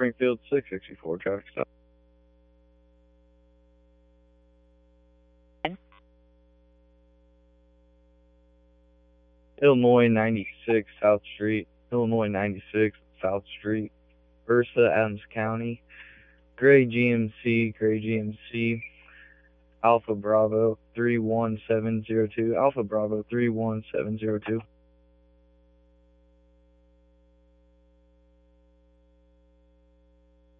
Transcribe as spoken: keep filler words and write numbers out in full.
Springfield six sixty-four, traffic stop. Illinois ninety-six South Street, Illinois ninety-six South Street, Ursa, Adams County, Gray G M C, Gray G M C, Alpha Bravo three one seven zero two, Alpha Bravo three one seven zero two.